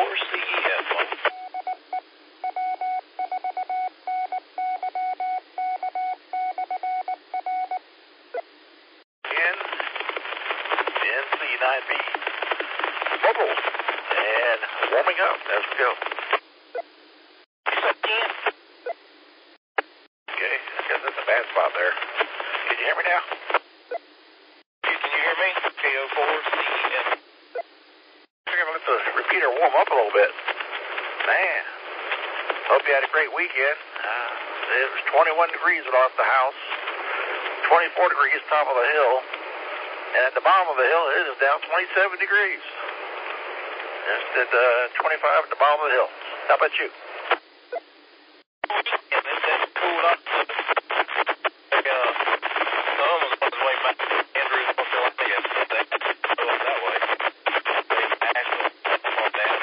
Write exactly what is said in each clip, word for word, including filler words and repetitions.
four C E F. N, N C nine B. Mobile. And warming up as we go. Okay, I guess that's a bad spot there. Can you hear me now? Can you hear me? K O four C E F. We're going to let the repeater warm up a little bit. Man, hope you had a great weekend. Uh, it was twenty-one degrees when I left the house, twenty-four degrees top of the hill, and at the bottom of the hill it is down twenty-seven degrees. Just at uh, twenty-five at the bottom of the hill. How about you? And then that cooled up to like, uh, the home was on his way back to Andrews, North Carolina yesterday. So it was that way. Asheville, on down.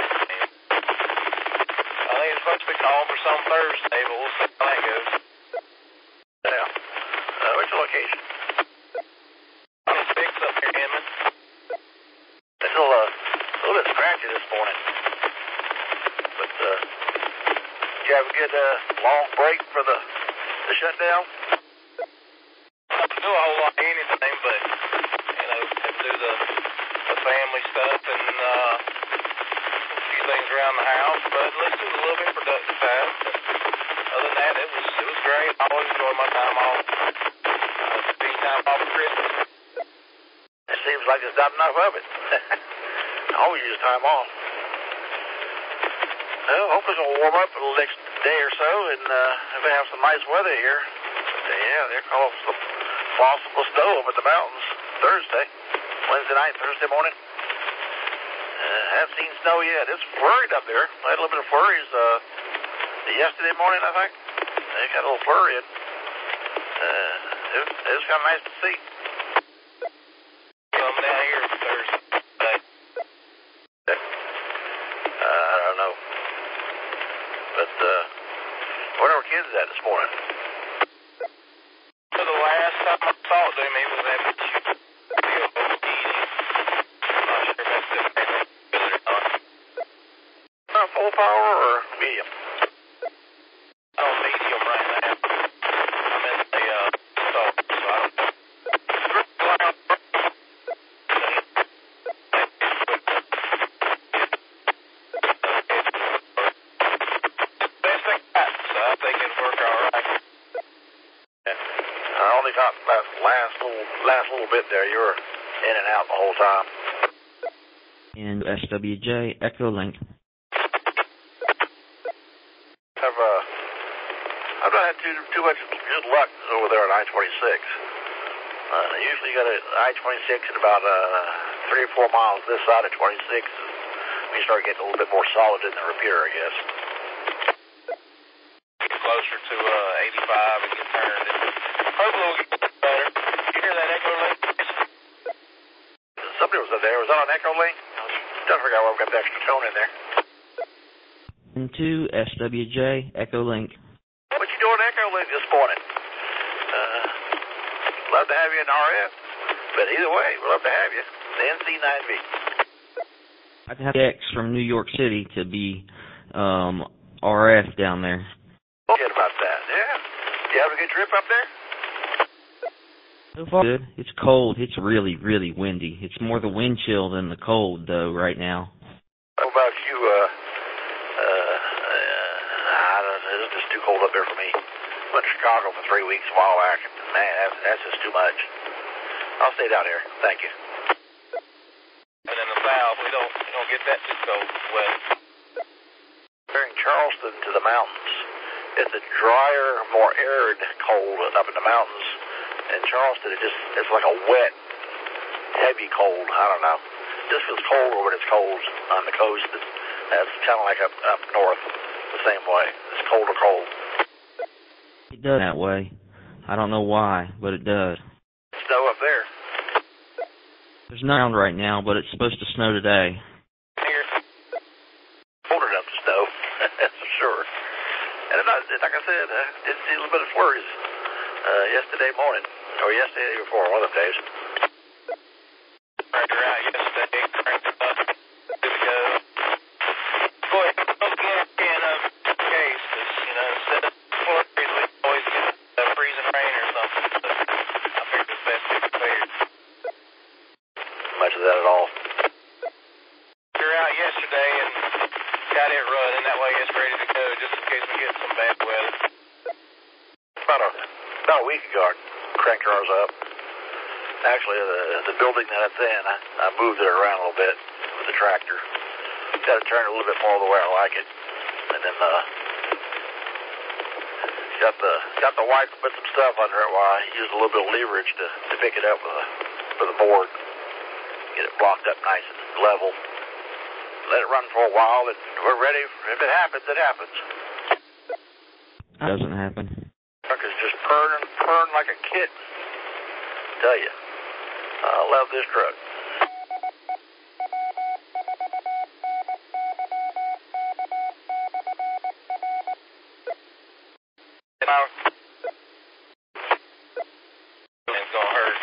I think it's supposed to be calling for some Thursday, but we'll see how that goes. Yeah. Uh, what's your location? I'm six up here, Hammond. It's a little, uh, a little bit scratchy this morning. But, uh, did you have a good, uh, long break for the, the shutdown? I didn't do a whole lot of anything, but, you know, had to do the, the family stuff and, uh, a few things around the house, but at least it was a little bit productive time. But other than that, it was, it was great. I always enjoy my time off. Uh, spending time off for Christmas. It seems like there's not enough of it. I always use time off. Well, hopefully it's going to warm up for the next day or so, and uh, if we have some nice weather here. But, yeah, they're calling for some possible snow over the mountains Thursday, Wednesday night, Thursday morning. Uh, haven't seen snow yet. It's flurried up there. I had a little bit of flurries uh, yesterday morning, I think. They got a little flurry in. Uh, it, it was kind of nice to see. Come down here Thursday. Uh, I don't know. But, uh, where were kids at this morning? So the last time I talked to him, he was at the meeting. I'm not sure if that's still good or not. Uh, full power or medium? Oh, medium right now. I'm in the, uh, talk, so I don't know. I only got that last little, last little bit there. You were in and out the whole time. And S W J Echo Link. I've, uh, I've not had too, too much good luck over there on I twenty-six. Uh, usually you got a I twenty-six at about uh, three or four miles this side of twenty-six. We start getting a little bit more solid in the repeater, I guess. Get closer to uh, eighty-five and get turned. And hopefully we'll get better. You hear that echo link? Somebody was there. Was that on Echo Link? I was trying to figure out where we got the extra tone in there. Into S W J Echo Link. What you doing Echo Link this morning? Uh, love to have you in R F. But either way, we'd love to have you. The N C nine B. I'd have X from New York City to be um, R F down there. Forget about that, yeah. You having a good trip up there? So far, good. It's cold. It's really, really windy. It's more the wind chill than the cold, though, right now. How about you, uh, uh, uh I don't know, it's just too cold up there for me. Went to Chicago for three weeks a while back, and man, that's, that's just too much. I'll stay down here. Thank you. And in the south, we don't, we don't get that too cold wet. Comparing Charleston to the mountains, it's a drier, more arid cold up in the mountains. In Charleston, it just, it's like a wet, heavy cold. I don't know. It just feels colder when it's cold on the coast. It's, that's kind of like up, up north, the same way. It's colder cold. It does that way. I don't know why, but it does. Snow up there. There's none around right now, but it's supposed to snow today. Here. Cold enough to snow, that's for sure. And I'm not, like I said, I did see a little bit of flurries uh, yesterday morning, or yesterday before, one of them days. Cranked her out yesterday, cranked it up, good to go. week ago, I cranked ours up. Actually, the, the building that it's in, I, I moved it around a little bit with the tractor. Got to turn it a little bit more the way I like it. And then uh, got the got the wipe to put some stuff under it while I used a little bit of leverage to, to pick it up with a, with a board. Get it blocked up nice and level. Let it run for a while, and we're ready. If it happens, it happens. That doesn't happen. Truck is just purring and purring like a kitten. Tell you, I love this truck. It's gonna hurt.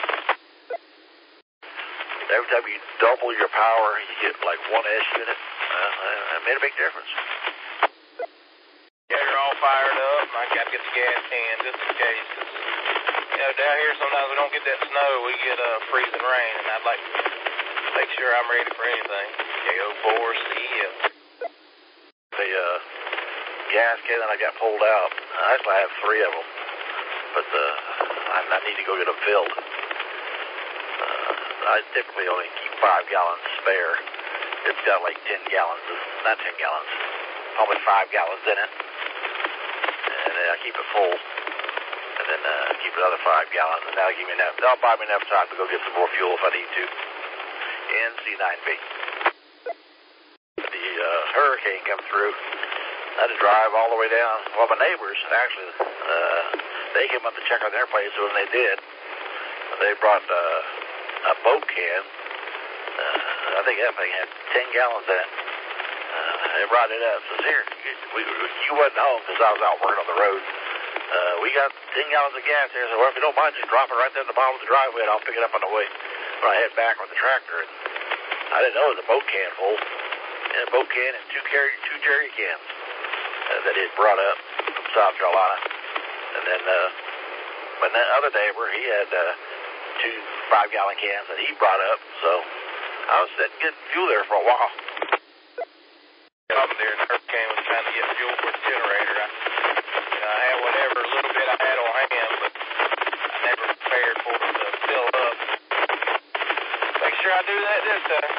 Every time you double your power, you get like one S unit. Uh, it made a big difference. Yeah, you're all fired up, and I got to get the gas can just in case. Cause, you know, down here sometimes we don't get that snow. We get uh, freezing rain, and I'd like to make sure I'm ready for anything. K O four C F. The uh, gas can that I got pulled out, actually I have three of them, but uh, I, I need to go get them filled. Uh, I typically only keep five gallons spare. It's got like ten gallons, of, not ten gallons, probably five gallons in it. And then I keep it full, and then uh, keep another five gallons, and that'll give me enough. That'll buy me enough time to go get some more fuel if I need to. In C nine B. The uh, hurricane come through. I had to drive all the way down. Well, my neighbors actually, uh, they came up to check on their place, so when they did, they brought uh, a boat can. Uh, I think that thing had ten gallons in it. Uh, they brought it up. So here, we, you wasn't home because I was out working on the road. Uh, we got ten gallons of gas here. So well, if you don't mind, just drop it right there at the bottom of the driveway, and I'll pick it up on the way when I head back with the tractor. And I didn't know it was a boat can full. And a boat can and two carry, two jerry cans uh, that he had brought up from South Carolina. And then, uh, but that other neighbor, he had uh, two five-gallon cans that he brought up. So I was sitting getting fuel there for a while. Up there, and the hurricane was trying to get fuel for the generator. I, you know, I had whatever little bit I had on hand, but I never prepared for it to fill up. Make sure I do that this time.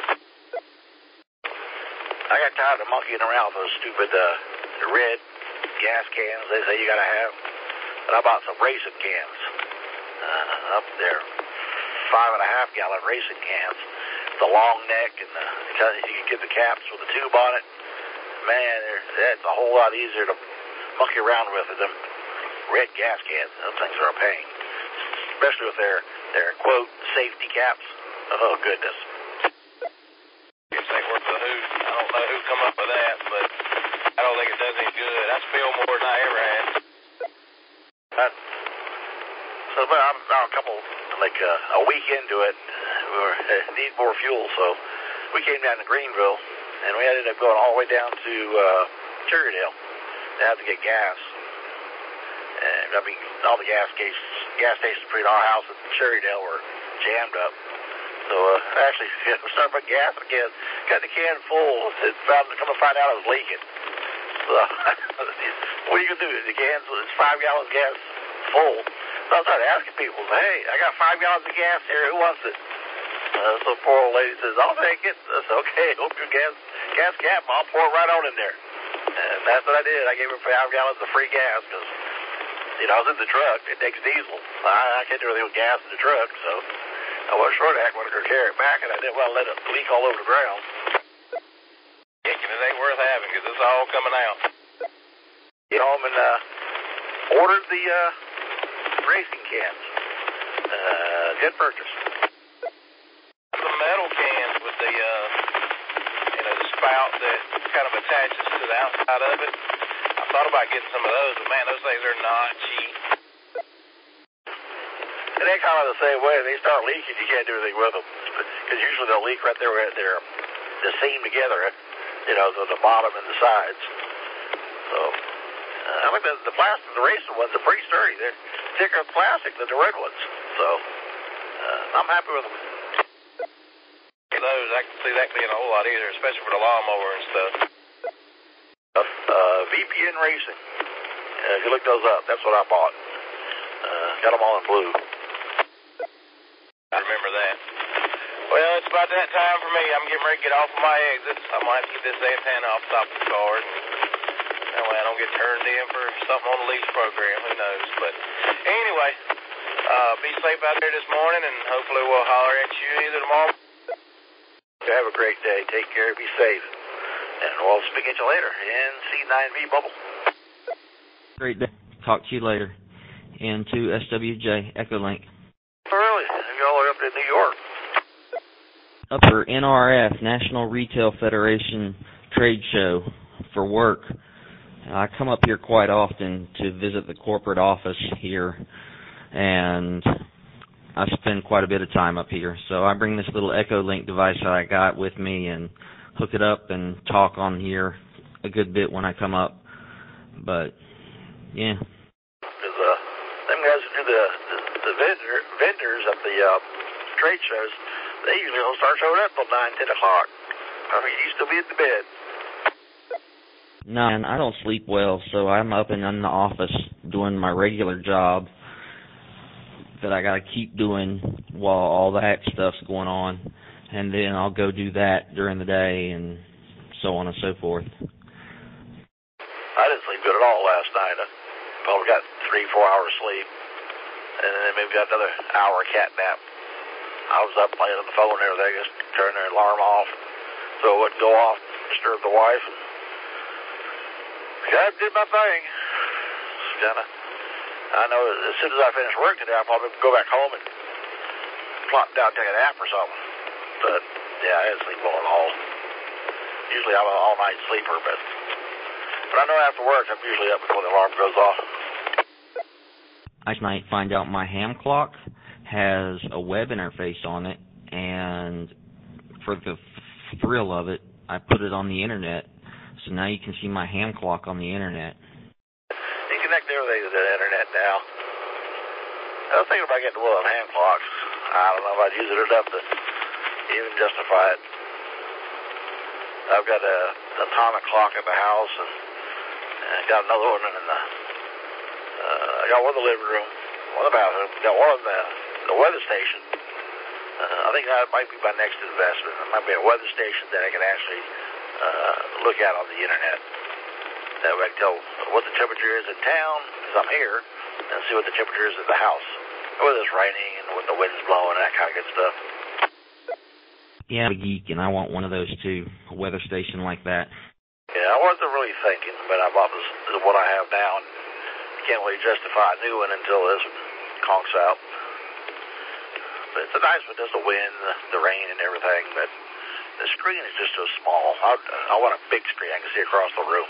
I got tired of monkeying around with those stupid uh, red gas cans they say you got to have. And I bought some racing cans uh, up there, five and a half gallon racing cans. The long neck, and the, you can get the caps with the tube on it. Man, that's a whole lot easier to monkey around with than them red gas cans. Those things are a pain, especially with their, their quote, safety caps. Oh, goodness. It's ain't worth the hoot. I don't know who come up with that, but I don't think it does any good. I spill more than I ever had. That, so, but I'm now a couple, like uh, a week into it, we were, uh, need more fuel, so we came down to Greenville, and we ended up going all the way down to uh, Cherrydale. They had to get gas. And, I mean, all the gas stations, gas stations between our house and Cherrydale were jammed up. So, uh, actually, we started putting gas in the can, got the can full, and found, come to find out it was leaking. So, what are you going to do? The can's, it's five gallons of gas full. So I started asking people, hey, I got five gallons of gas here, who wants it? Uh, so poor old lady says, I'll take it. I said, okay, hope your gas, gas cap, I'll pour it right on in there. And that's what I did. I gave her five gallons of free gas because, you know, I was in the truck. It takes diesel. I, I can't do anything with gas in the truck, so I wasn't sure I wanted her to carry it back, and I didn't want to let it leak all over the ground. Yeah, it ain't worth having because it's all coming out. Get home and uh, ordered the uh, racing cans. Uh, good purchase. The metal cans with the, uh, you know, the spout that kind of attaches to the outside of it. I thought about getting some of those, but man, those things are not cheap. And they kind of the same way. They start leaking, you can't do anything with them. Because usually they'll leak right there where they're, they're seamed together, you know, the, the bottom and the sides. So, uh, I think the, the plastic, the racing ones are pretty sturdy. They're thicker plastic than the red ones. So, uh, I'm happy with them. Those, I can see that being a whole lot easier, especially for the lawnmower and stuff. Uh, uh, V P N Racing. Uh, if you look those up, that's what I bought. Uh, got them all in blue. I remember that. Well, it's about that time for me. I'm getting ready to get off of my exit. I might have to get this antenna off the top of the car. And that way I don't get turned in for something on the lease program. Who knows? But anyway, uh, be safe out there this morning, and hopefully we'll holler at you either tomorrow. Have a great day. Take care. Be safe. And we'll speak at you later. N C nine V Bubble. Great day. Talk to you later. N two S W J Echolink. Really? Y'all are up in New York. Up for N R F, National Retail Federation Trade Show, for work. I come up here quite often to visit the corporate office here, and I spend quite a bit of time up here. So I bring this little Echolink device that I got with me and hook it up and talk on here a good bit when I come up. But, yeah. Because uh, them guys who do the, the, the vendor, vendors at the uh, trade shows, they usually don't start showing up till nine, ten o'clock. I mean, you still be in the bed. No, and I don't sleep well, so I'm up and in the office doing my regular job that I got to keep doing while all that stuff's going on. And then I'll go do that during the day and so on and so forth. I didn't sleep good at all last night. I probably got three, four hours sleep. And then maybe got another hour cat nap. I was up playing on the phone and everything, just turn their alarm off so it wouldn't go off, disturb the wife. And I did my thing. Kinda, I know as soon as I finish work today, I'll probably go back home and plop down and take a nap or something. But, yeah, I didn't sleep well at all. Usually I'm an all-night sleeper, but, but I know after work I'm usually up before the alarm goes off. I might find out my ham clock has a web interface on it, and for the thrill of it, I put it on the internet. So now you can see my ham clock on the internet. You connect everything to the internet now. I was thinking about getting one of them ham clocks. I don't know if I'd use it enough to even justify it. I've got a atomic clock at the house, and, and I got another one in the. Uh, I got one in the living room, one in the bathroom, got one in the, the weather station. Uh, I think that might be my next investment. It might be a weather station that I can actually uh, look at on the internet. That way I can tell what the temperature is in town, because I'm here, and see what the temperature is at the house. Whether it's raining and when the wind's blowing and that kind of good stuff. Yeah, I'm a geek, and I want one of those too, a weather station like that. Yeah, I wasn't really thinking, but I bought this, this what I have now, and can't really justify a new one until this conks out. But it's a nice one, does the wind, the, the rain, and everything, but the screen is just so small. I, I want a big screen I can see across the room.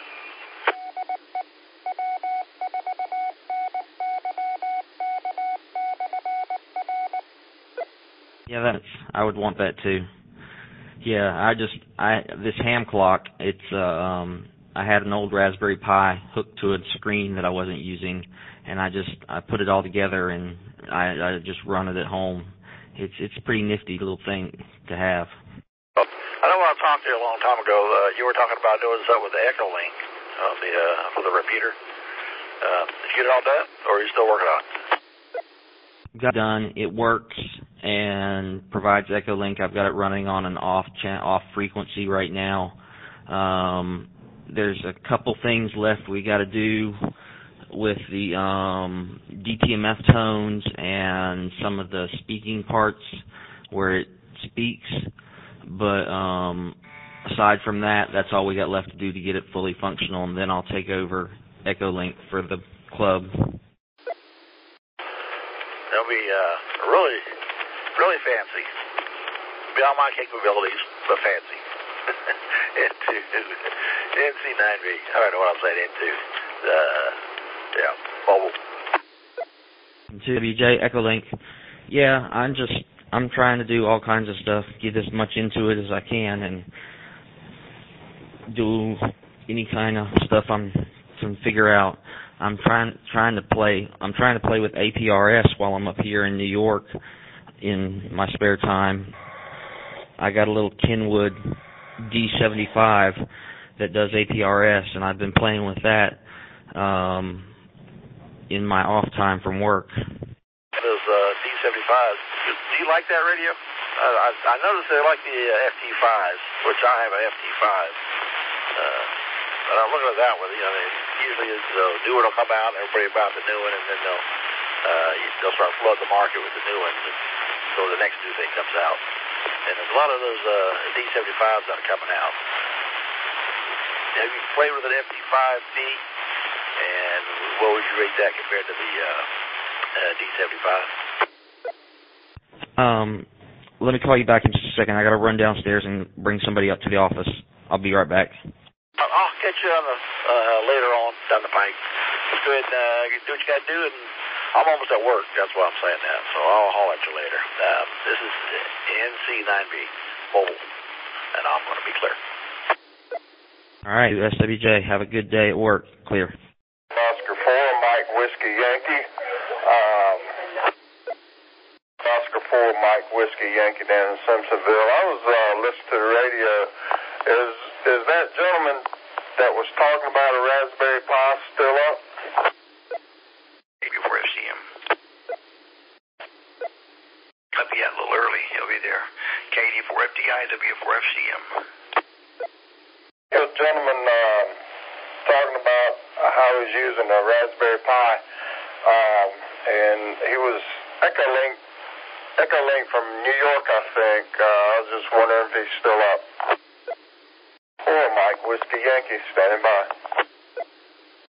Yeah, that's, I would want that too. Yeah, I just, I, this ham clock, it's, uh, um, I had an old Raspberry Pi hooked to a screen that I wasn't using, and I just, I put it all together and I, I just run it at home. It's, it's a pretty nifty little thing to have. I know when I talked to you a long time ago, uh, you were talking about doing something with the Echolink, uh, the, uh, for the repeater. Uh, did you get it all done, or are you still working on it? Got it done. It works and provides Echolink. I've got it running on an off cha- off frequency right now. Um, there's a couple things left we got to do with the um, D T M F tones and some of the speaking parts where it speaks. But um, aside from that, that's all we got left to do to get it fully functional, and then I'll take over Echolink for the club. It'll be uh, really, really fancy. Beyond my capabilities, but fancy. N two, N C nine V. I don't know what I'm saying, N two. Uh, yeah, mobile. N two W J Echolink. Yeah, I'm just, I'm trying to do all kinds of stuff, get as much into it as I can, and do any kind of stuff I can figure out. I'm trying trying to play. I'm trying to play with A P R S while I'm up here in New York in my spare time. I got a little Kenwood D seventy-five that does A P R S, and I've been playing with that. Um, in my off time from work. Those uh, D seventy-fives. Do you like that radio? Uh, I, I noticed they like the uh, F T fives, which I have a F T five. Uh, but I'm looking at that one. You know, they, usually the new one will come out, and everybody about the new one, and then they'll uh, they'll start flooding the market with the new ones, and so the next new thing comes out. And there's a lot of those uh, D seventy-fives that are coming out. Have you played with an F T five B? And what would you rate that compared to the uh, uh, D seventy-five? Um, let me call you back in just a second. I got to run downstairs and bring somebody up to the office. I'll be right back. I'll catch you on the, uh, later on down the pike. Just go ahead and uh, do what you got to do, and I'm almost at work. That's why I'm saying that. So I'll holler at you later. Um, this is N C nine B mobile, and I'm going to be clear. All right, S W J, have a good day at work. Clear. Oscar four, Mike Whiskey Yankee. Um, Oscar four, Mike Whiskey Yankee down in Simpsonville. I was uh, listening to the radio. Is is that gentleman that was talking about a Raspberry Pi still up? W four F C M. I'll be out a little early. He'll be there. K D four F D I, W four F C M. A gentleman uh, talking about how he was using a Raspberry Pi, um, and he was Echolink, Echolink from New York, I think. Uh, I was just wondering if he's still up. Or Mike Whiskey Yankee standing by.